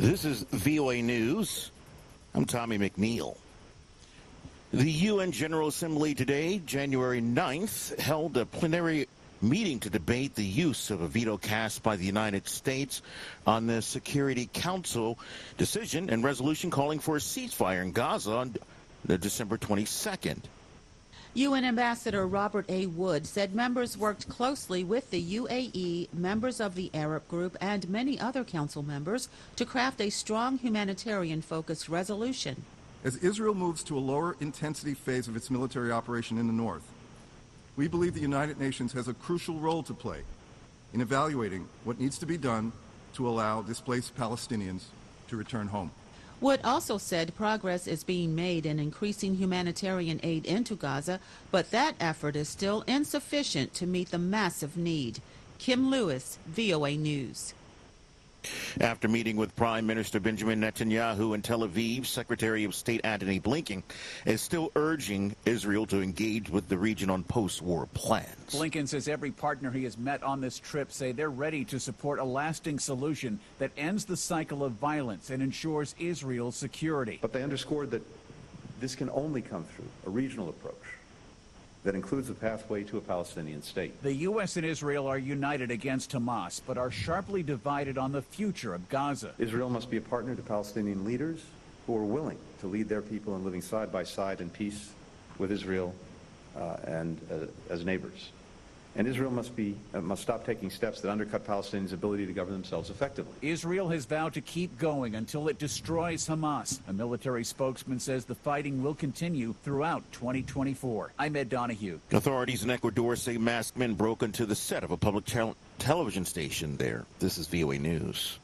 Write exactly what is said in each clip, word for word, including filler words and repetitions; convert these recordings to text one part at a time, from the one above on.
This is V O A News. I'm Tommy McNeil. The U N General Assembly today, January ninth, held a plenary meeting to debate the use of a veto cast by the United States on the Security Council decision and resolution calling for a ceasefire in Gaza on December twenty-second. U N Ambassador Robert A. Wood said members worked closely with the U A E, members of the Arab Group, and many other council members to craft a strong humanitarian-focused resolution. As Israel moves to a lower intensity phase of its military operation in the north, we believe the United Nations has a crucial role to play in evaluating what needs to be done to allow displaced Palestinians to return home. Wood also said progress is being made in increasing humanitarian aid into Gaza, but that effort is still insufficient to meet the massive need. Kim Lewis, V O A News. After meeting with Prime Minister Benjamin Netanyahu in Tel Aviv, Secretary of State Antony Blinken is still urging Israel to engage with the region on post-war plans. Blinken says every partner he has met on this trip say they're ready to support a lasting solution that ends the cycle of violence and ensures Israel's security. But they underscored that this can only come through a regional approach that includes a pathway to a Palestinian state. The U S and Israel are united against Hamas, but are sharply divided on the future of Gaza. Israel must be a partner to Palestinian leaders who are willing to lead their people in living side by side in peace with Israel uh, and uh, as neighbors. And Israel must be uh, must stop taking steps that undercut Palestinians' ability to govern themselves effectively. Israel has vowed to keep going until it destroys Hamas. A military spokesman says the fighting will continue throughout twenty twenty-four. I'm Ed Donahue. Authorities in Ecuador say masked men broke into the set of a public tel- television station there. This is V O A News.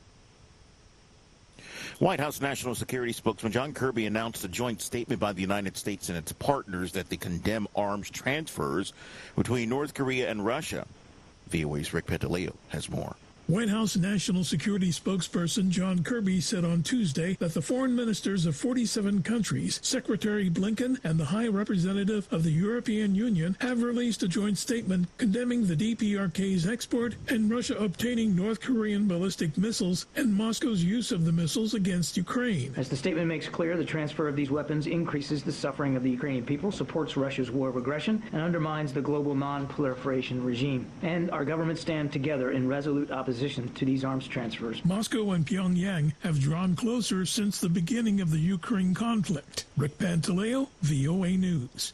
White House National Security spokesman John Kirby announced a joint statement by the United States and its partners that they condemn arms transfers between North Korea and Russia. V O A's Rick Petaleo has more. White House National Security spokesperson John Kirby said on Tuesday that the foreign ministers of forty-seven countries, Secretary Blinken and the High Representative of the European Union have released a joint statement condemning the D P R K's export and Russia obtaining North Korean ballistic missiles and Moscow's use of the missiles against Ukraine. As the statement makes clear, the transfer of these weapons increases the suffering of the Ukrainian people, supports Russia's war of aggression, and undermines the global non-proliferation regime. And our governments stand together in resolute opposition to these arms transfers. Moscow and Pyongyang have drawn closer since the beginning of the Ukraine conflict. Rick Pantaleo, V O A News.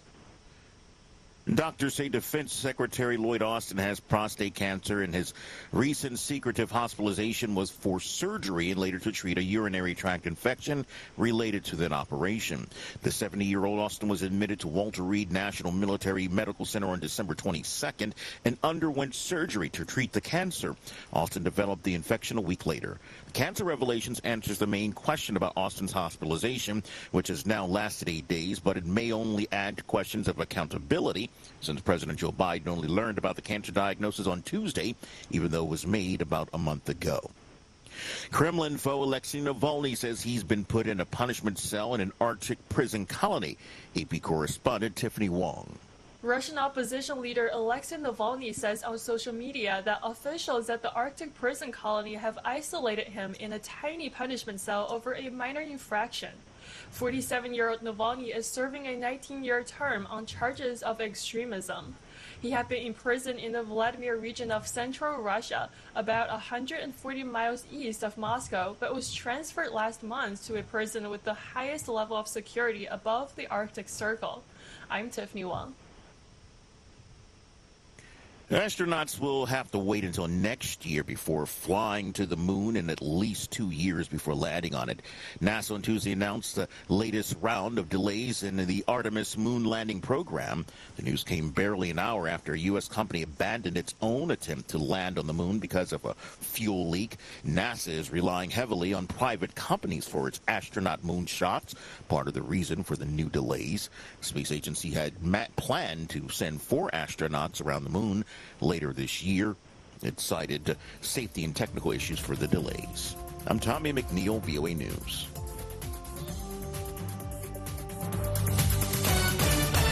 Doctors say Defense Secretary Lloyd Austin has prostate cancer, and his recent secretive hospitalization was for surgery and later to treat a urinary tract infection related to that operation. The seventy-year-old Austin was admitted to Walter Reed National Military Medical Center on December twenty-second and underwent surgery to treat the cancer. Austin developed the infection a week later. The Cancer Revelations answers the main question about Austin's hospitalization, which has now lasted eight days, but it may only add to questions of accountability, since President Joe Biden only learned about the cancer diagnosis on Tuesday, even though it was made about a month ago. Kremlin foe Alexei Navalny says he's been put in a punishment cell in an Arctic prison colony. A P correspondent Tiffany Wong. Russian opposition leader Alexei Navalny says on social media that officials at the Arctic prison colony have isolated him in a tiny punishment cell over a minor infraction. forty-seven-year-old Navalny is serving a nineteen-year term on charges of extremism. He had been imprisoned in the Vladimir region of central Russia, about one hundred forty miles east of Moscow, but was transferred last month to a prison with the highest level of security above the Arctic Circle. I'm Tiffany Wong. Astronauts will have to wait until next year before flying to the moon and at least two years before landing on it. NASA on Tuesday announced the latest round of delays in the Artemis moon landing program. The news came barely an hour after a U S company abandoned its own attempt to land on the moon because of a fuel leak. NASA is relying heavily on private companies for its astronaut moon shots, part of the reason for the new delays. The space agency had planned to send four astronauts around the moon later this year. It cited safety and technical issues for the delays. I'm Tommy McNeil, V O A News.